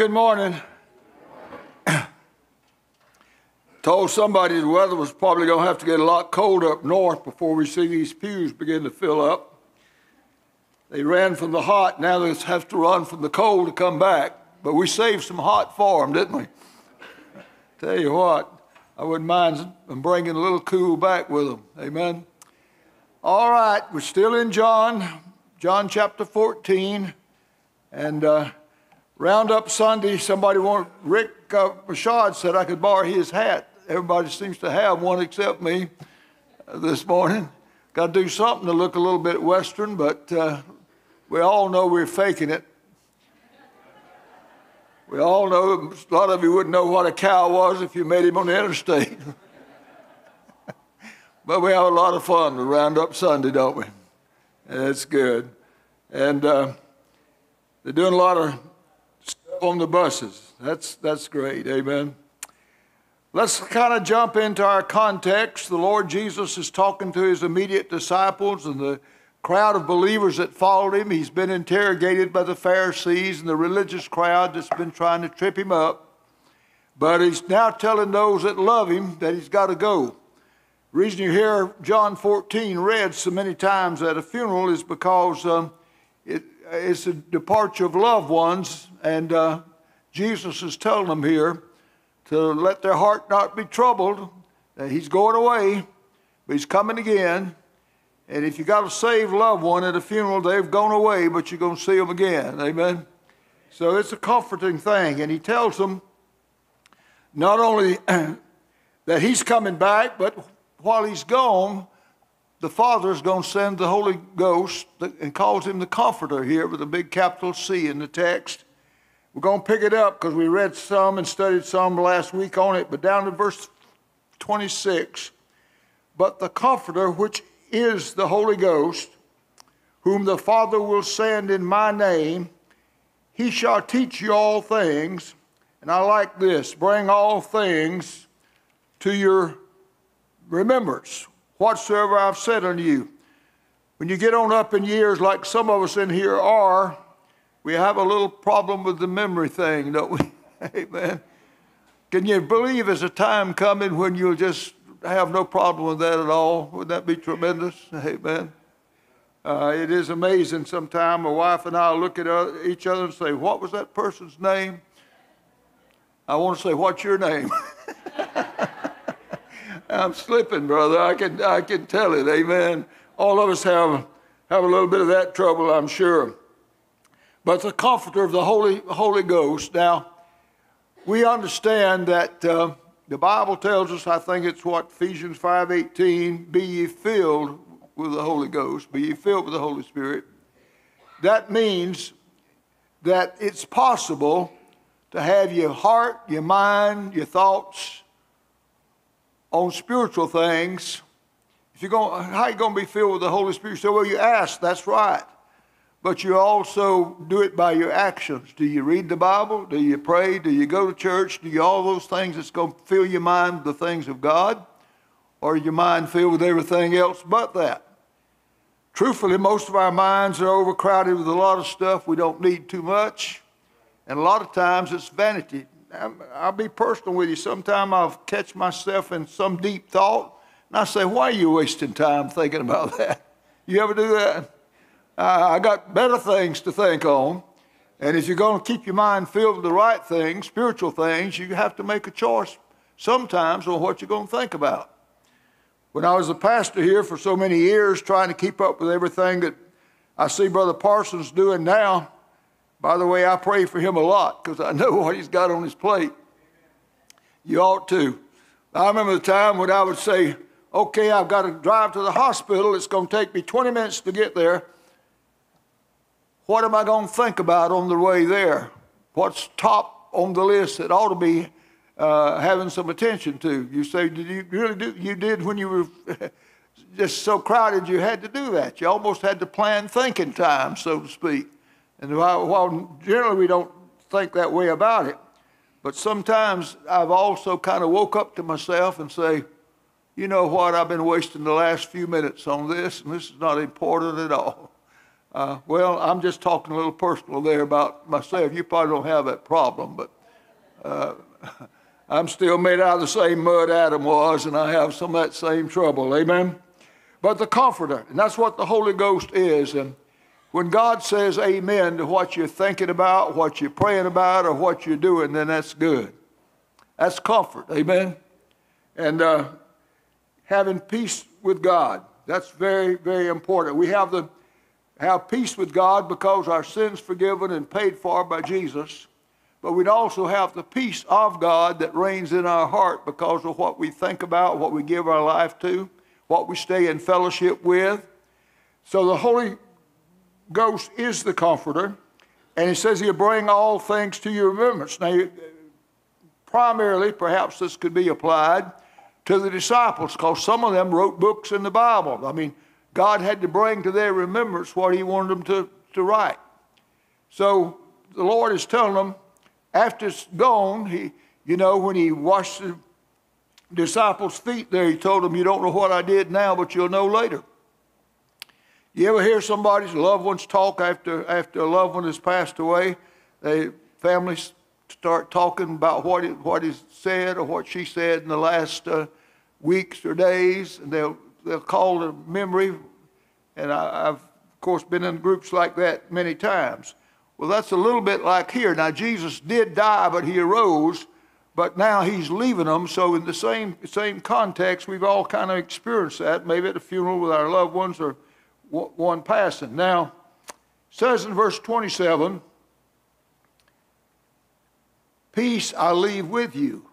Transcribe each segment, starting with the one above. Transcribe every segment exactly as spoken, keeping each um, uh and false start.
good morning. Told somebody the weather was probably going to have to get a lot colder up north before we see these pews begin to fill up. They ran from the hot, now they have to run from the cold to come back. But we saved some hot for them, didn't we? Tell you what, I wouldn't mind bringing a little cool back with them. Amen. All right, we're still in John, John chapter fourteen. And uh, Roundup Sunday, somebody wanted, Rick uh, Rashad said I could borrow his hat. Everybody seems to have one except me uh, this morning. Got to do something to look a little bit Western, but uh, we all know we're faking it. We all know, a lot of you wouldn't know what a cow was if you met him on the interstate. But we have a lot of fun with Roundup Sunday, don't we? And it's good. And uh, they're doing a lot of stuff on the buses. That's, that's great, amen. Let's kind of jump into our context. The Lord Jesus is talking to his immediate disciples and the crowd of believers that followed him. He's been interrogated by the Pharisees and the religious crowd that's been trying to trip him up. But he's now telling those that love him that he's got to go. The reason you hear John fourteen read so many times at a funeral is because um, it, it's a departure of loved ones, and uh, Jesus is telling them here to let their heart not be troubled. That he's going away, but he's coming again. And if you got to save a loved one at a funeral, they've gone away, but you're going to see them again. Amen? So it's a comforting thing. And he tells them not only that he's coming back, but while he's gone, the Father's going to send the Holy Ghost and calls him the Comforter here with a big capital C in the text. We're going to pick it up because we read some and studied some last week on it. But down to verse twenty-six, but the Comforter, which is the Holy Ghost, whom the Father will send in my name, he shall teach you all things. And I like this, bring all things to your remembrance, whatsoever I've said unto you. When you get on up in years like some of us in here are, we have a little problem with the memory thing, don't we? Amen. Can you believe there's a time coming when you'll just have no problem with that at all? Wouldn't that be tremendous? Amen. Uh, it is amazing sometimes. My wife and I look at each other and say, what was that person's name? I want to say, what's your name? I'm slipping, brother. I can, I can tell it. Amen. All of us have, have a little bit of that trouble, I'm sure. But the Comforter of the Holy, Holy Ghost. Now, we understand that uh, the Bible tells us, I think it's what, Ephesians five eighteen, be ye filled with the Holy Ghost, be ye filled with the Holy Spirit. That means that it's possible to have your heart, your mind, your thoughts on spiritual things. If you're going, how are you going to be filled with the Holy Spirit? So, well, you ask, that's right. But you also do it by your actions. Do you read the Bible? Do you pray? Do you go to church? Do you all those things that's going to fill your mind with the things of God? Or your mind filled with everything else but that? Truthfully, most of our minds are overcrowded with a lot of stuff we don't need too much. And a lot of times it's vanity. I'll be personal with you. Sometimes I'll catch myself in some deep thought, and I say, why are you wasting time thinking about that? You ever do that? I got better things to think on. And if you're going to keep your mind filled with the right things, spiritual things, you have to make a choice sometimes on what you're going to think about. When I was a pastor here for so many years, trying to keep up with everything that I see Brother Parsons doing now, by the way, I pray for him a lot because I know what he's got on his plate. You ought to. I remember the time when I would say, okay, I've got to drive to the hospital. It's going to take me twenty minutes to get there. What am I going to think about on the way there? What's top on the list that ought to be uh, having some attention to? You say, did you really do? You did when you were just so crowded you had to do that. You almost had to plan thinking time, so to speak. And while, while generally we don't think that way about it, but sometimes I've also kind of woke up to myself and say, you know what, I've been wasting the last few minutes on this, and this is not important at all. Uh, well, I'm just talking a little personal there about myself. You probably don't have that problem, but uh, I'm still made out of the same mud Adam was, and I have some of that same trouble. Amen? But the Comforter, and that's what the Holy Ghost is. And when God says amen to what you're thinking about, what you're praying about, or what you're doing, then that's good. That's comfort. Amen? And uh, having peace with God, that's very, very important. We have the have peace with God because our sins forgiven and paid for by Jesus. But we'd also have the peace of God that reigns in our heart because of what we think about, what we give our life to, what we stay in fellowship with. So the Holy Ghost is the Comforter, and he says he'll bring all things to your remembrance. Now, primarily, perhaps this could be applied to the disciples because some of them wrote books in the Bible. I mean, God had to bring to their remembrance what he wanted them to, to write. So the Lord is telling them, after it's gone, he, you know, when he washed the disciples' feet there, he told them, you don't know what I did now, but you'll know later. You ever hear somebody's loved ones talk after, after a loved one has passed away? They, families start talking about what he, what he said or what she said in the last uh, weeks or days, and they'll they'll call the memory, and I, I've, of course, been in groups like that many times. Well, that's a little bit like here. Now, Jesus did die, but he arose, but now he's leaving them, so in the same, same context, we've all kind of experienced that, maybe at a funeral with our loved ones or one passing. Now, it says in verse twenty-seven, peace I leave with you.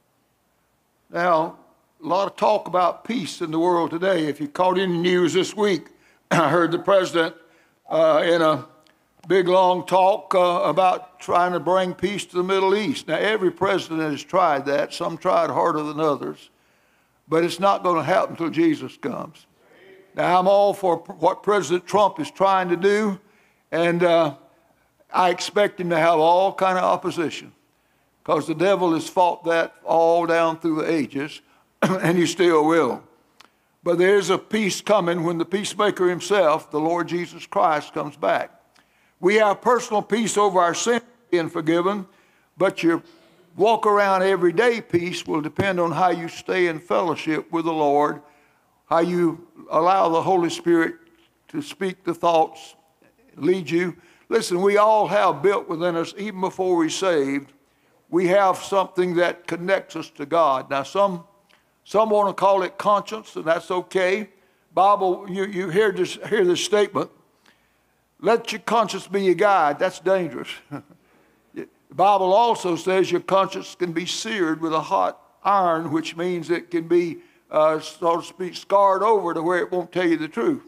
Now, a lot of talk about peace in the world today. If you caught any news this week, I heard the president uh, in a big, long talk uh, about trying to bring peace to the Middle East. Now, every president has tried that. Some tried harder than others. But it's not going to happen until Jesus comes. Now, I'm all for what President Trump is trying to do, and uh, I expect him to have all kind of opposition because the devil has fought that all down through the ages. And he still will. But there's a peace coming when the peacemaker himself, the Lord Jesus Christ, comes back. We have personal peace over our sin being forgiven, but your walk around everyday peace will depend on how you stay in fellowship with the Lord, how you allow the Holy Spirit to speak the thoughts, lead you. Listen, we all have built within us, even before we're saved, we have something that connects us to God. Now, some Some want to call it conscience, and that's okay. Bible, you, you hear this, hear this statement, let your conscience be your guide. That's dangerous. The Bible also says your conscience can be seared with a hot iron, which means it can be, uh, so to speak, scarred over to where it won't tell you the truth.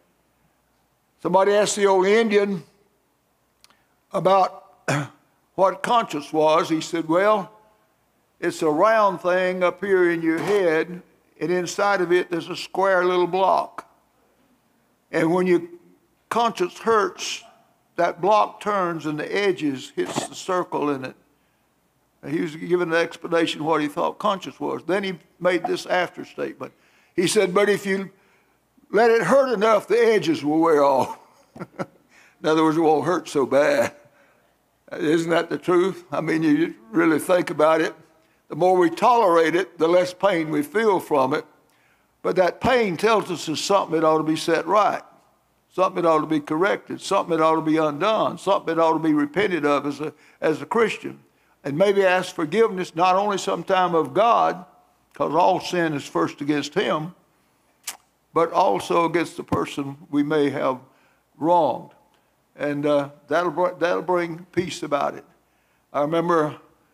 Somebody asked the old Indian about what conscience was. He said, well, it's a round thing up here in your head, and inside of it there's a square little block. And when your conscience hurts, that block turns and the edges hits the circle in it. And he was giving an explanation of what he thought conscience was. Then he made this after statement. He said, but if you let it hurt enough, the edges will wear off. In other words, it won't hurt so bad. Isn't that the truth? I mean, you really think about it. The more we tolerate it, the less pain we feel from it. But that pain tells us there's something that ought to be set right, something that ought to be corrected, something that ought to be undone, something that ought to be repented of as a, as a Christian. And maybe ask forgiveness not only sometime of God, because all sin is first against him, but also against the person we may have wronged. And uh, that'll, that'll bring peace about it. I remember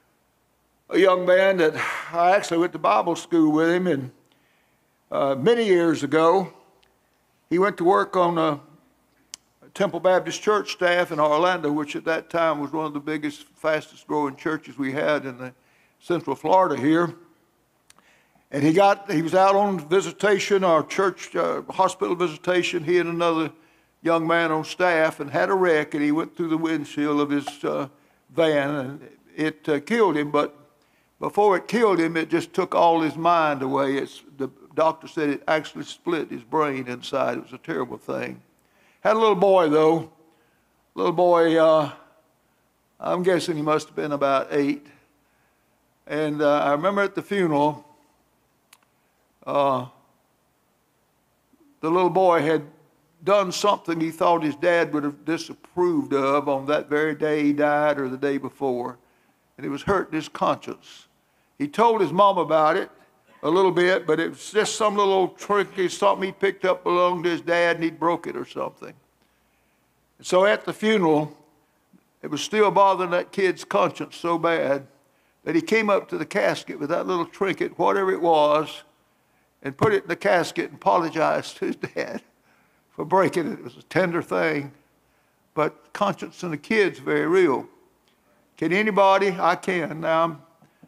a young man that I actually went to Bible school with him, and uh, many years ago, he went to work on a Temple Baptist Church staff in Orlando, which at that time was one of the biggest, fastest growing churches we had in the Central Florida here. And he got, he was out on visitation, our church uh, hospital visitation, he and another young man on staff, and had a wreck, and he went through the windshield of his uh, van, and it uh, killed him. But before it killed him, it just took all his mind away. It's, the doctor said it actually split his brain inside. It was a terrible thing. Had a little boy, though. Little boy, uh, I'm guessing he must have been about eight. And uh, I remember at the funeral, uh, the little boy had done something he thought his dad would have disapproved of on that very day he died or the day before. And it was hurting his conscience. He told his mom about it a little bit, but it was just some little tricky, something he picked up belonged to his dad and he broke it or something. And so at the funeral, it was still bothering that kid's conscience so bad that he came up to the casket with that little trinket, whatever it was, and put it in the casket and apologized to his dad for breaking it. It was a tender thing, but conscience in the kid's very real. Can anybody? I can. Now, I'm,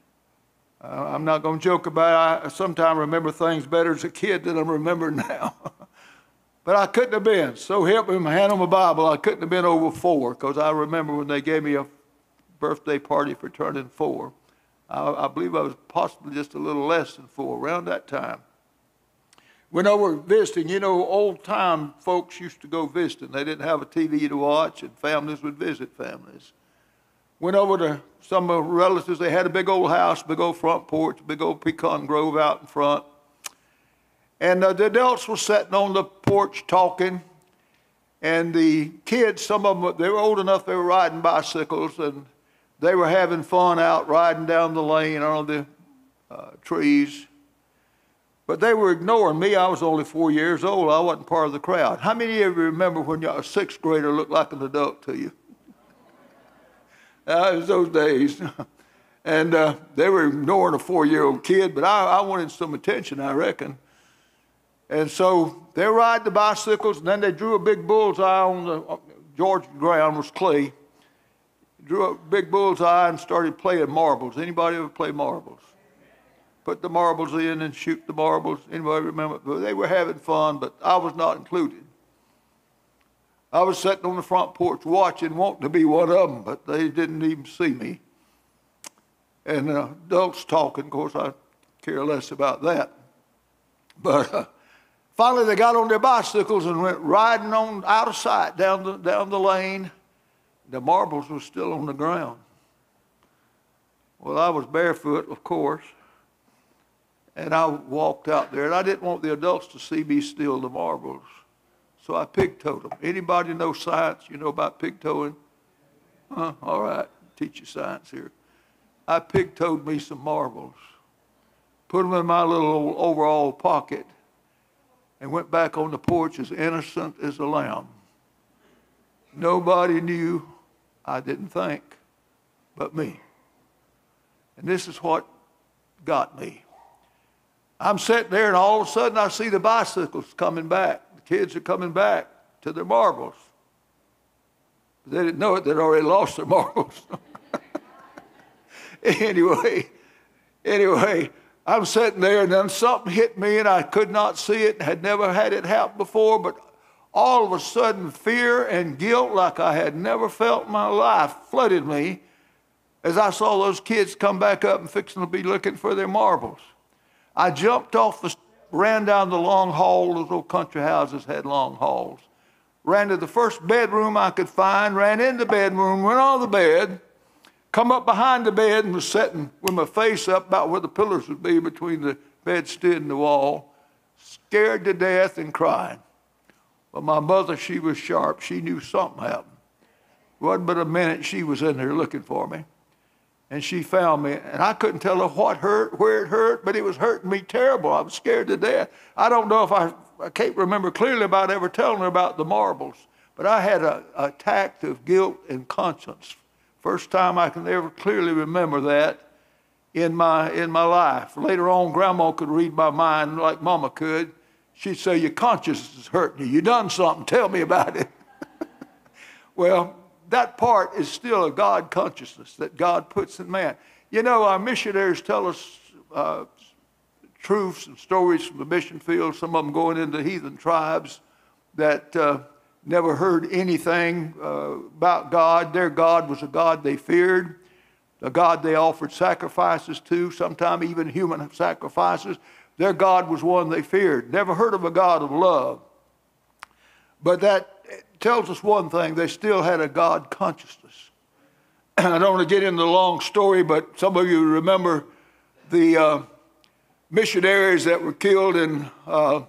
uh, I'm not going to joke about it. I sometimes remember things better as a kid than I remember now. But I couldn't have been. So help me, my hand on my Bible, I couldn't have been over four, because I remember when they gave me a birthday party for turning four. I, I believe I was possibly just a little less than four around that time. Went over visiting. You know, old-time folks used to go visiting. They didn't have a T V to watch, and families would visit families. Went over to some of the relatives. They had a big old house, big old front porch, big old pecan grove out in front. And uh, the adults were sitting on the porch talking, and the kids, some of them, they were old enough, they were riding bicycles, and they were having fun out riding down the lane on the uh, trees. But they were ignoring me. I was only four years old. I wasn't part of the crowd. How many of you remember when a sixth grader looked like an adult to you? Uh, it was those days. And uh, they were ignoring a four-year-old kid, but I, I wanted some attention, I reckon. And so they ride the bicycles, and then they drew a big bullseye on the uh, Georgia ground was clay. Drew a big bullseye and started playing marbles. Anybody ever play marbles? Put the marbles in and shoot the marbles. Anybody remember? Well, they were having fun, but I was not included. I was sitting on the front porch watching, wanting to be one of them, but they didn't even see me. And uh, adults talking, of course, I care less about that. But uh, finally, they got on their bicycles and went riding on out of sight down the, down the lane. The marbles were still on the ground. Well, I was barefoot, of course, and I walked out there, and I didn't want the adults to see me steal the marbles, so I pig-toed them. Anybody know science? You know about pig-toeing? Huh? All right, teach you science here. I pig-toed me some marbles, put them in my little overall pocket, and went back on the porch as innocent as a lamb. Nobody knew, I didn't think, but me. And this is what got me. I'm sitting there, and all of a sudden I see the bicycles coming back. The kids are coming back to their marbles. They didn't know it, they'd already lost their marbles. anyway, anyway, I'm sitting there, and then something hit me, and I could not see it, had never had it happen before, but all of a sudden, fear and guilt like I had never felt in my life flooded me as I saw those kids come back up and fixing to be looking for their marbles. I jumped off the, ran down the long hall. Those old country houses had long halls. Ran to the first bedroom I could find, ran in the bedroom, went on the bed, come up behind the bed and was sitting with my face up about where the pillars would be between the bedstead and the wall, scared to death and crying. But my mother, she was sharp. She knew something happened. It wasn't but a minute she was in there looking for me. And she found me. And I couldn't tell her what hurt, where it hurt, but it was hurting me terrible. I was scared to death. I don't know if I, I can't remember clearly about ever telling her about the marbles. But I had a, a attack of guilt and conscience. First time I can ever clearly remember that in my, in my life. Later on, Grandma could read my mind like Mama could. She'd say, your conscience is hurting you. You done something. Tell me about it. Well, that part is still a God consciousness that God puts in man. You know, our missionaries tell us uh, truths and stories from the mission field, some of them going into heathen tribes that uh, never heard anything uh, about God. Their God was a God they feared, a God they offered sacrifices to, sometimes even human sacrifices. Their God was one they feared. Never heard of a God of love. But that tells us one thing: they still had a God consciousness. I don't want to get into the long story, but some of you remember the uh, missionaries that were killed in uh,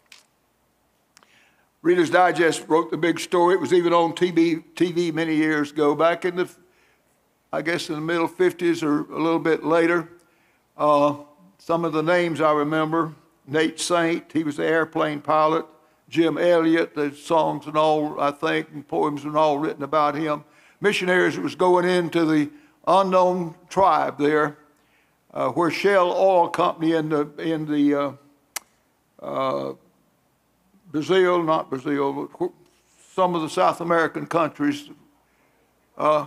Reader's Digest wrote the big story. It was even on T V, T V many years ago, back in the, I guess in the middle fifties or a little bit later. Uh, some of the names I remember: Nate Saint, he was the airplane pilot. Jim Elliott, the songs and all, I think, and poems and all written about him. Missionaries that was going into the unknown tribe there, uh, where Shell Oil Company in the in the uh, uh, Brazil, not Brazil, but some of the South American countries, uh,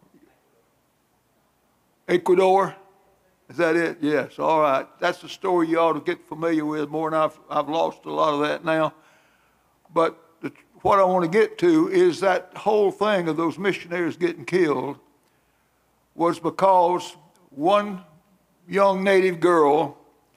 Ecuador, is that it? Yes, all right. That's the story you ought to get familiar with more, and I've, I've lost a lot of that now. But the, what I want to get to is that whole thing of those missionaries getting killed was because one young native girl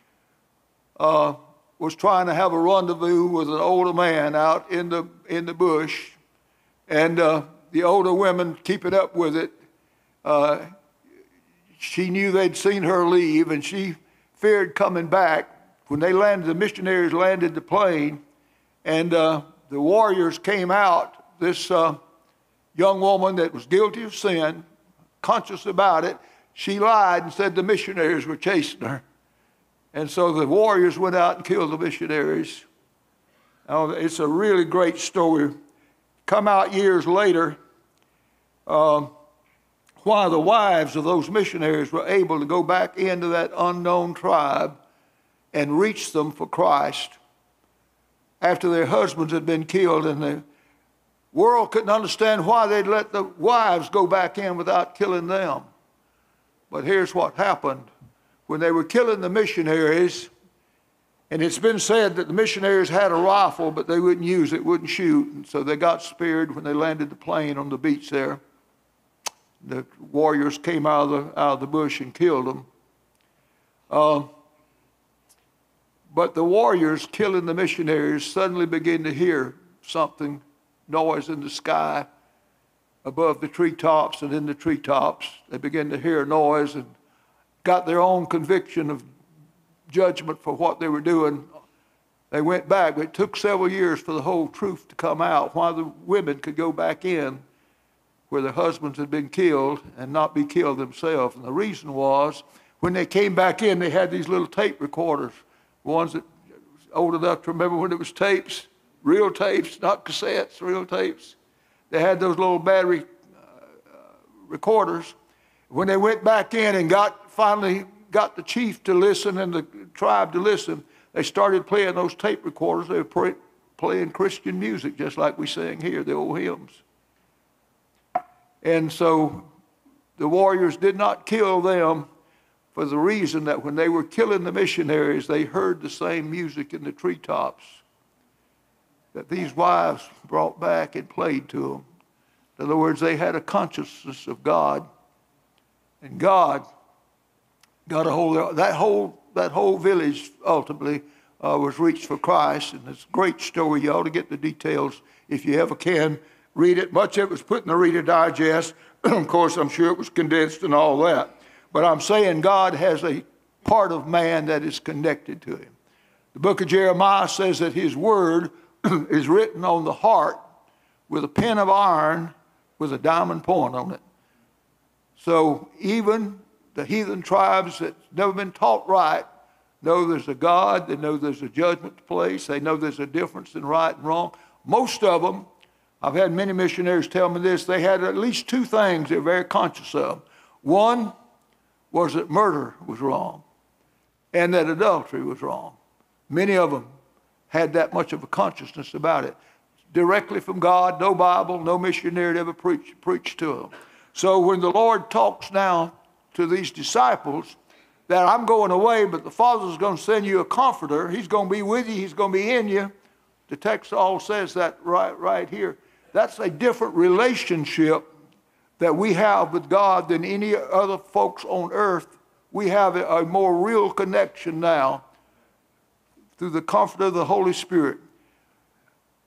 uh, was trying to have a rendezvous with an older man out in the in the bush, and uh, the older women keeping up with it. Uh, she knew they'd seen her leave, and she feared coming back. When they landed, the missionaries landed the plane, and uh, the warriors came out. This uh, young woman that was guilty of sin, conscious about it, she lied and said the missionaries were chasing her. And so the warriors went out and killed the missionaries. Now, it's a really great story. Come out years later, uh, why the wives of those missionaries were able to go back into that unknown tribe and reach them for Christ after their husbands had been killed, and the world couldn't understand why they'd let the wives go back in without killing them. But here's what happened. When they were killing the missionaries, and it's been said that the missionaries had a rifle, but they wouldn't use it, wouldn't shoot, and so they got speared when they landed the plane on the beach there. The warriors came out of the, out of the bush and killed them. Uh, But the warriors killing the missionaries suddenly began to hear something, noise in the sky above the treetops, and in the treetops they began to hear noise and got their own conviction of judgment for what they were doing. They went back. It took several years for the whole truth to come out, why the women could go back in where their husbands had been killed and not be killed themselves. And the reason was, when they came back in, they had these little tape recorders. Ones that old enough to remember when it was tapes, real tapes, not cassettes, real tapes. They had those little battery uh, recorders. When they went back in and got finally got the chief to listen and the tribe to listen, they started playing those tape recorders. They were play, playing Christian music, just like we sing here, the old hymns. And so the warriors did not kill them, for the reason that when they were killing the missionaries, they heard the same music in the treetops that these wives brought back and played to them. In other words, they had a consciousness of God, and God got a hold of that whole that whole village. Ultimately, uh, was reached for Christ, and it's a great story. You ought to get the details if you ever can. Read it. Much of it was put in the Reader Digest. Of course, I'm sure it was condensed and all that. But I'm saying God has a part of man that is connected to him. The book of Jeremiah says that his word is written on the heart with a pen of iron with a diamond point on it. So even the heathen tribes that never been taught right know there's a God. They know there's a judgment place. They know there's a difference in right and wrong. Most of them, I've had many missionaries tell me this, they had at least two things they're very conscious of. One was that murder was wrong and that adultery was wrong. Many of them had that much of a consciousness about it. Directly from God, no Bible, no missionary ever preached, preached to them. So when the Lord talks now to these disciples that I'm going away, but the Father's going to send you a comforter, he's going to be with you, he's going to be in you. The text all says that right, right here. That's a different relationship that we have with God than any other folks on earth. We have a, a more real connection now through the comfort of the Holy Spirit.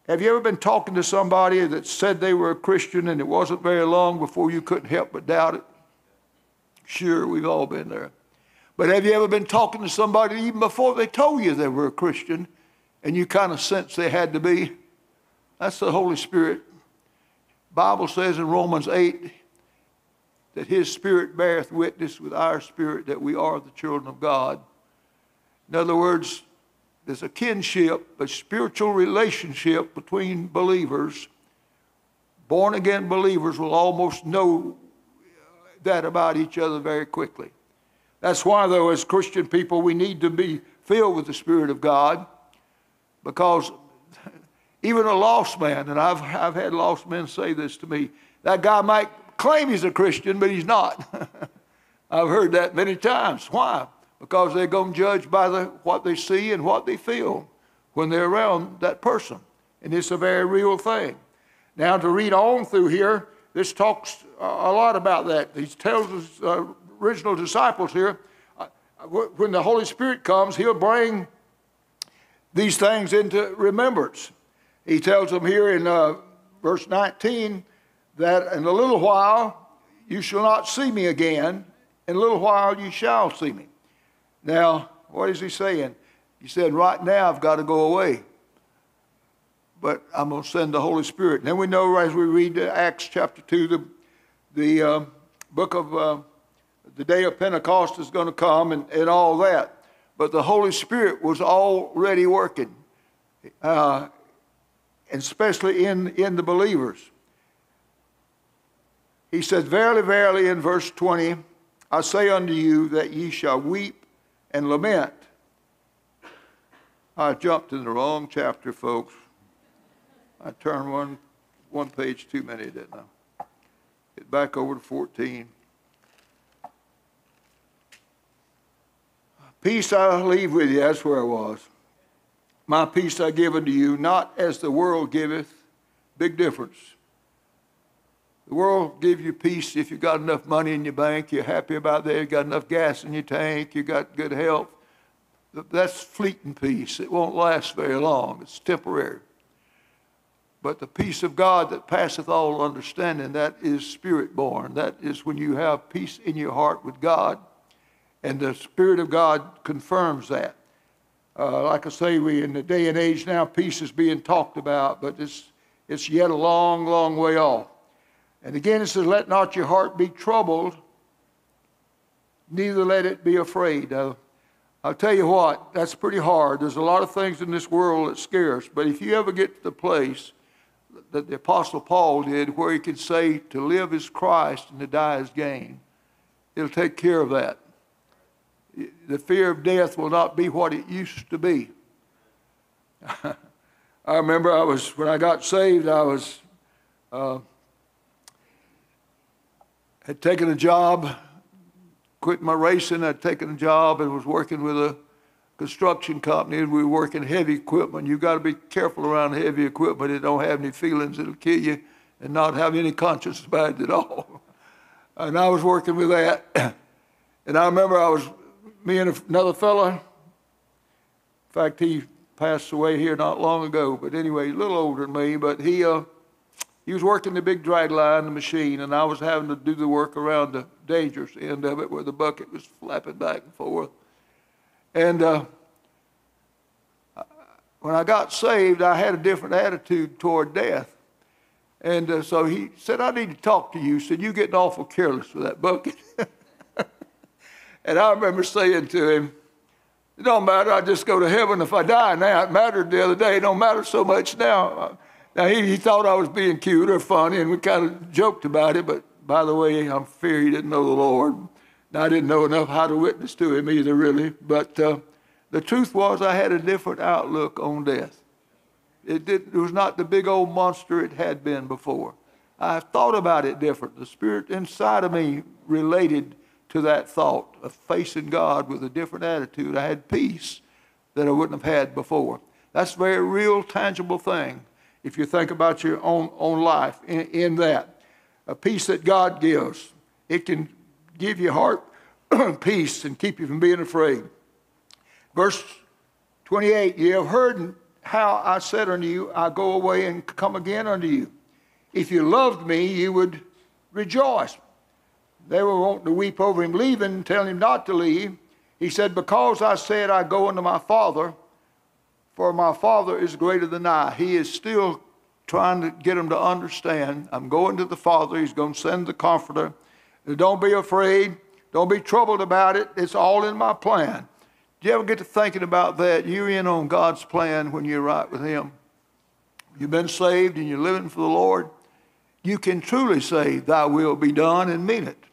Have you ever been talking to somebody that said they were a Christian and it wasn't very long before you couldn't help but doubt it? Sure, we've all been there. But have you ever been talking to somebody even before they told you they were a Christian and you kind of sensed they had to be? That's the Holy Spirit. The Bible says in Romans eight that his Spirit beareth witness with our spirit that we are the children of God. In other words, there's a kinship, a spiritual relationship between believers. Born-again believers will almost know that about each other very quickly. That's why, though, as Christian people, we need to be filled with the Spirit of God, because even a lost man, and I've, I've had lost men say this to me, that guy might claim he's a Christian, but he's not. I've heard that many times. Why? Because they're going to judge by the, what they see and what they feel when they're around that person. And it's a very real thing. Now, to read on through here, this talks a lot about that. He tells his uh, original disciples here, uh, when the Holy Spirit comes, he'll bring these things into remembrance. He tells them here in uh, verse nineteen that in a little while you shall not see me again. In a little while you shall see me. Now, what is he saying? He said, right now I've got to go away, but I'm going to send the Holy Spirit. And then we know as we read Acts chapter two, the, the uh, book of uh, the day of Pentecost is going to come and, and all that. But the Holy Spirit was already working, uh, and especially in, in the believers. He said, verily, verily, in verse twenty, I say unto you that ye shall weep and lament. I jumped in the wrong chapter, folks. I turned one, one page too many, didn't I? Get back over to fourteen. Peace I leave with you, that's where I was. My peace I give unto you, not as the world giveth. Big difference. The world gives you peace if you've got enough money in your bank, you're happy about that, you've got enough gas in your tank, you've got good health. That's fleeting peace. It won't last very long. It's temporary. But the peace of God that passeth all understanding, that is spirit-born. That is when you have peace in your heart with God, and the Spirit of God confirms that. Uh, like I say, we in the day and age now, peace is being talked about, but it's, it's yet a long, long way off. And again, it says, let not your heart be troubled, neither let it be afraid. Uh, I'll tell you what, that's pretty hard. There's a lot of things in this world that scare us. But if you ever get to the place that the Apostle Paul did, where he could say to live is Christ and to die is gain, it'll take care of that. The fear of death will not be what it used to be. I remember I was, when I got saved, I was... Uh, had taken a job, quit my racing, I'd taken a job and was working with a construction company. We were working heavy equipment. You've got to be careful around heavy equipment. It don't have any feelings. It'll kill you and not have any conscience about it at all. And I was working with that. And I remember I was, me and another fella, in fact, he passed away here not long ago, but anyway, a little older than me, but he, uh, He was working the big drag line, the machine, and I was having to do the work around the dangerous end of it where the bucket was flapping back and forth. And uh, when I got saved, I had a different attitude toward death. And uh, so he said, I need to talk to you. He said, you're getting awful careless with that bucket. And I remember saying to him, it don't matter, I just go to heaven if I die now. It mattered the other day, it don't matter so much now. Now, he, he thought I was being cute or funny, and we kind of joked about it, but by the way, I'm fear he didn't know the Lord. And I didn't know enough how to witness to him either, really. But uh, the truth was I had a different outlook on death. It, did, it was not the big old monster it had been before. I thought about it different. The Spirit inside of me related to that thought of facing God with a different attitude. I had peace that I wouldn't have had before. That's a very real, tangible thing. If you think about your own, own life in, in that. A peace that God gives. It can give your heart peace and keep you from being afraid. Verse twenty-eight, ye have heard how I said unto you, I go away and come again unto you. If you loved me, you would rejoice. They were wanting to weep over him leaving, telling him not to leave. He said, because I said I go unto my Father, for my Father is greater than I. He is still trying to get them to understand. I'm going to the Father. He's going to send the Comforter. Don't be afraid. Don't be troubled about it. It's all in my plan. Do you ever get to thinking about that? You're in on God's plan when you're right with him. You've been saved and you're living for the Lord. You can truly say, thy will be done, and mean it.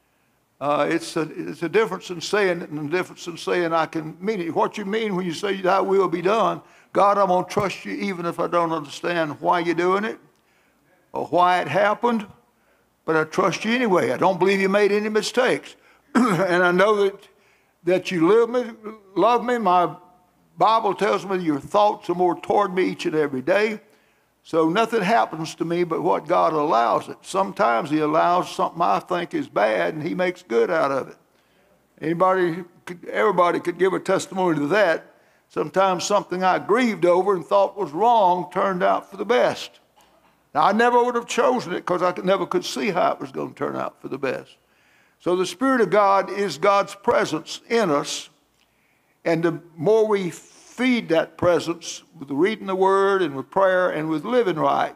Uh, it's, a, it's a difference in saying it and a difference in saying I can mean it. What you mean when you say thy will be done, God, I'm going to trust you even if I don't understand why you're doing it or why it happened, but I trust you anyway. I don't believe you made any mistakes. And I know that, that you live me, love me. My Bible tells me your thoughts are more toward me each and every day. So nothing happens to me but what God allows it. Sometimes he allows something I think is bad and he makes good out of it. Anybody, everybody could give a testimony to that. Sometimes something I grieved over and thought was wrong turned out for the best. Now, I never would have chosen it because I could, never could see how it was going to turn out for the best. So the Spirit of God is God's presence in us. And the more we feed that presence with reading the Word and with prayer and with living right.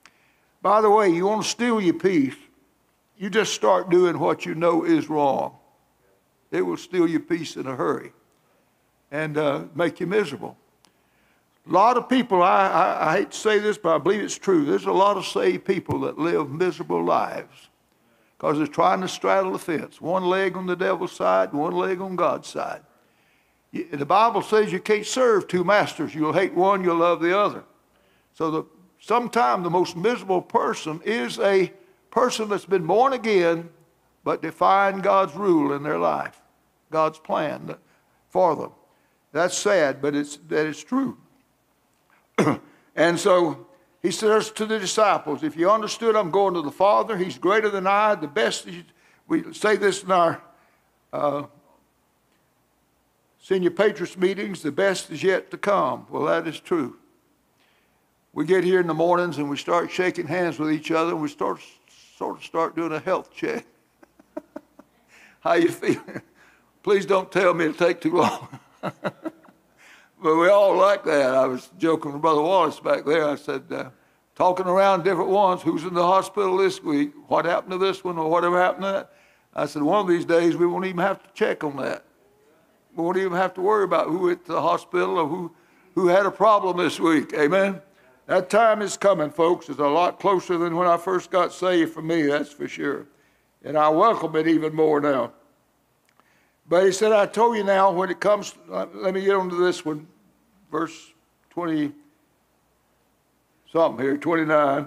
By the way, you want to steal your peace, you just start doing what you know is wrong. It will steal your peace in a hurry and uh, make you miserable. A lot of people, I, I, I hate to say this, but I believe it's true. There's a lot of saved people that live miserable lives because they're trying to straddle the fence. One leg on the devil's side, one leg on God's side. The Bible says you can't serve two masters. You'll hate one, you'll love the other. So the, sometimes the most miserable person is a person that's been born again, but defying God's rule in their life, God's plan for them. That's sad, but it's, that is true. And so he says to the disciples, if you understood I'm going to the Father, he's greater than I, the best, we say this in our uh, Senior Patriots meetings, the best is yet to come. Well, that is true. We get here in the mornings and we start shaking hands with each other and we start sort of start doing a health check. How you feeling? Please don't tell me it'll take too long. But we all like that. I was joking with Brother Wallace back there. I said, uh, talking around different ones, who's in the hospital this week, what happened to this one or whatever happened to that. I said, one of these days we won't even have to check on that. We won't even have to worry about who went to the hospital or who, who had a problem this week. Amen? That time is coming, folks. It's a lot closer than when I first got saved for me, that's for sure. And I welcome it even more now. But he said, I told you now when it comes, to, let me get on to this one, verse twenty, something here, twenty-nine.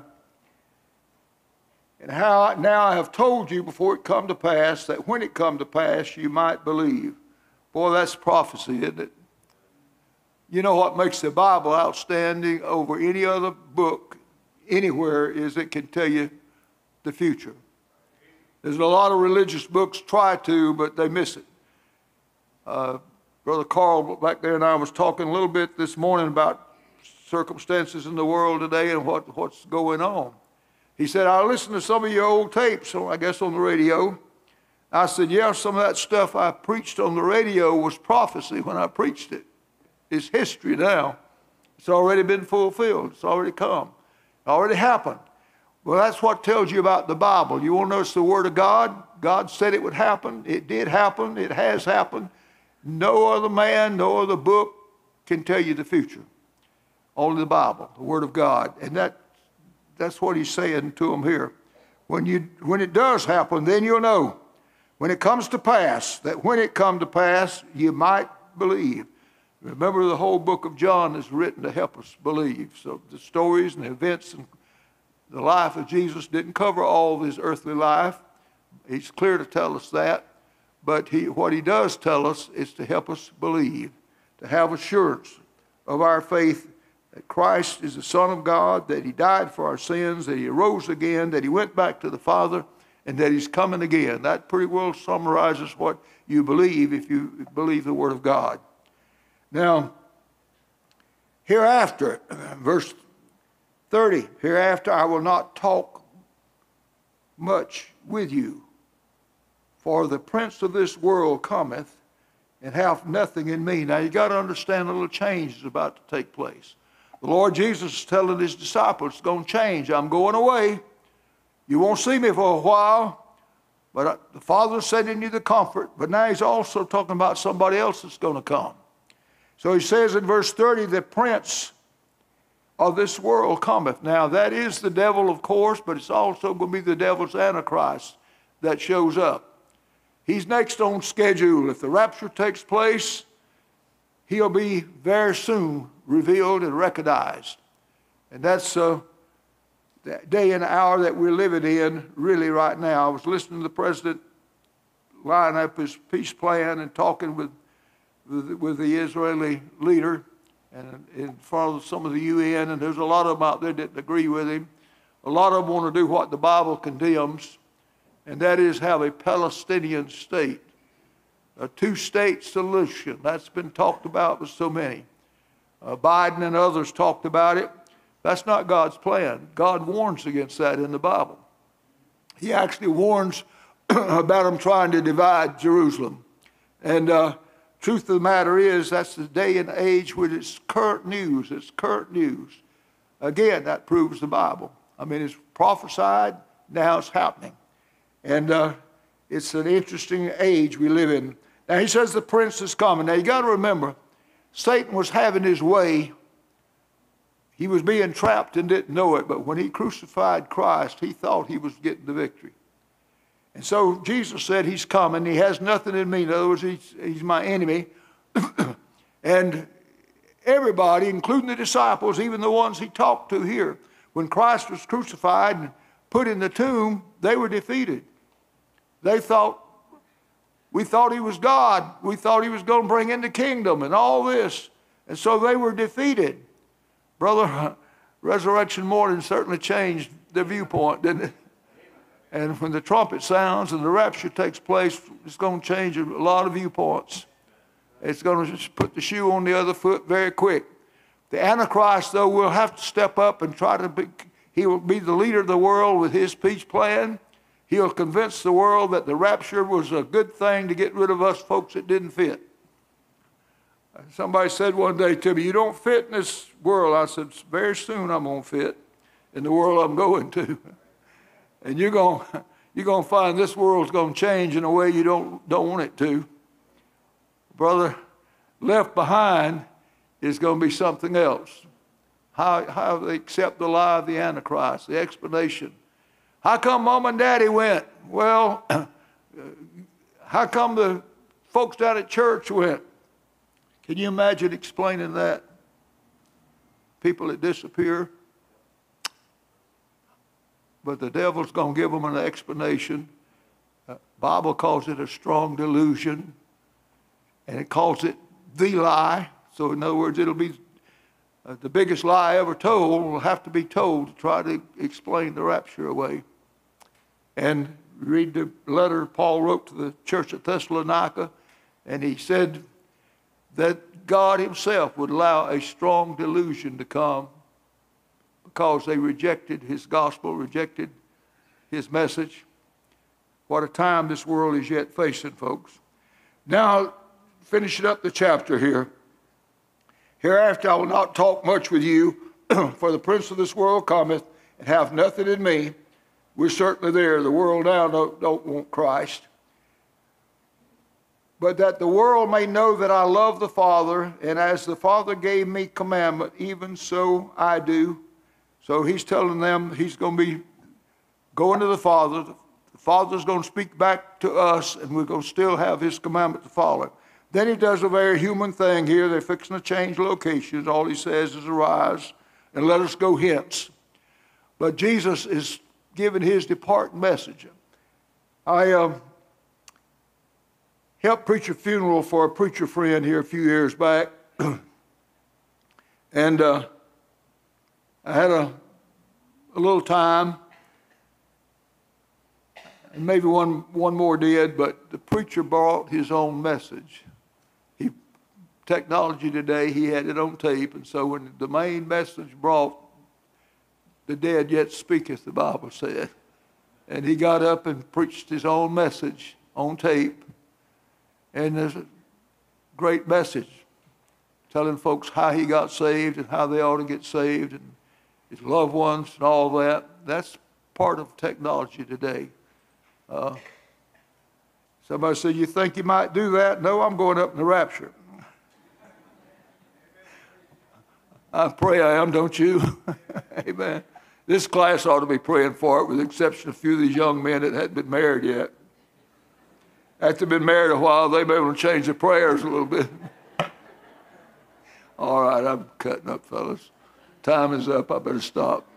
And how now I have told you before it come to pass, that when it come to pass you might believe. Boy, that's prophecy, isn't it? You know what makes the Bible outstanding over any other book anywhere is it can tell you the future. There's a lot of religious books try to, but they miss it. Uh, Brother Carl back there and I was talking a little bit this morning about circumstances in the world today and what, what's going on. He said, I listened to some of your old tapes, so I guess on the radio. I said, yeah, some of that stuff I preached on the radio was prophecy when I preached it. It's history now. It's already been fulfilled. It's already come. It already happened. Well, that's what tells you about the Bible. You want to notice the Word of God? God said it would happen. It did happen. It has happened. No other man, no other book can tell you the future. Only the Bible, the Word of God. And that, that's what he's saying to them here. When, you, when it does happen, then you'll know. When it comes to pass, that when it come to pass, you might believe. Remember, the whole book of John is written to help us believe. So the stories and the events and the life of Jesus didn't cover all of his earthly life. He's clear to tell us that. But he, what he does tell us is to help us believe, to have assurance of our faith that Christ is the Son of God, that he died for our sins, that he arose again, that he went back to the Father, and that he's coming again. That pretty well summarizes what you believe if you believe the Word of God. Now, Hereafter, verse thirty, hereafter I will not talk much with you, for the prince of this world cometh, and hath nothing in me. Now you got to understand a little change is about to take place. The Lord Jesus is telling his disciples, it's going to change. I'm going away. You won't see me for a while, but the Father is sending you the comfort. But now he's also talking about somebody else that's going to come. So he says in verse thirty, the prince of this world cometh. Now that is the devil, of course, but it's also going to be the devil's Antichrist that shows up. He's next on schedule. If the rapture takes place, he'll be very soon revealed and recognized. And that's uh, the day and hour that we're living in really right now. I was listening to the president line up his peace plan and talking with, with, with the Israeli leader and in front of some of the U N, and there's a lot of them out there that agree with him. A lot of them want to do what the Bible condemns, and that is have a Palestinian state, a two-state solution. That's been talked about with so many. Uh, Biden and others talked about it. That's not God's plan. God warns against that in the Bible. He actually warns about them trying to divide Jerusalem. And uh, truth of the matter is, that's the day and age when it's current news. It's current news. Again, that proves the Bible. I mean, it's prophesied, now it's happening. And uh, it's an interesting age we live in. Now, he says the prince is coming. Now, you got to remember, Satan was having his way. He was being trapped and didn't know it, but when he crucified Christ, he thought he was getting the victory. And so Jesus said he's coming. He has nothing in me. In other words, he's, he's my enemy. And everybody, including the disciples, even the ones he talked to here, when Christ was crucified and put in the tomb, they were defeated. They thought, we thought he was God. We thought he was going to bring in the kingdom and all this. And so they were defeated. Brother, resurrection morning certainly changed their viewpoint, didn't it? And when the trumpet sounds and the rapture takes place, it's going to change a lot of viewpoints. It's going to just put the shoe on the other foot very quick. The Antichrist, though, will have to step up and try to be, he will be the leader of the world with his peace plan. He'll convince the world that the rapture was a good thing to get rid of us folks that didn't fit. Somebody said one day to me, you don't fit in this world. I said, very soon I'm going to fit in the world I'm going to. And you're going you're going to find this world's going to change in a way you don't, don't want it to. Brother, left behind is going to be something else. How, how they accept the lie of the Antichrist, the explanation. How come Mom and Daddy went? Well, how come the folks down at church went? Can you imagine explaining that? People that disappear. But the devil's going to give them an explanation. The Bible calls it a strong delusion. And it calls it the lie. So in other words, it'll be uh, the biggest lie ever told will have to be told to try to explain the rapture away. And read the letter Paul wrote to the church at Thessalonica, and he said that God himself would allow a strong delusion to come because they rejected his gospel, rejected his message. What a time this world is yet facing, folks. Now, finishing up the chapter here. Hereafter I will not talk much with you, for the prince of this world cometh, and hath nothing in me. We're certainly there. The world now don't, don't want Christ. But that the world may know that I love the Father, and as the Father gave me commandment, even so I do. So he's telling them he's going to be going to the Father. The Father's going to speak back to us, and we're going to still have his commandment to follow. Then he does a very human thing here. They're fixing to change locations. All he says is arise and let us go hence. But Jesus is giving his departing message. I uh, helped preach a funeral for a preacher friend here a few years back. and uh, I had a, a little time. And maybe one, one more did, but the preacher brought his own message. He technology today, he had it on tape. And so when the main message brought, the dead yet speaketh, the Bible said. And he got up and preached his own message on tape. And there's a great message telling folks how he got saved and how they ought to get saved and his loved ones and all that. That's part of technology today. Uh, somebody said, you think you might do that? No, I'm going up in the rapture. I pray I am, don't you? Amen. This class ought to be praying for it, with the exception of a few of these young men that hadn't been married yet. After they've been married a while, they may want to change their prayers a little bit. All right, I'm cutting up, fellas. Time is up. I better stop.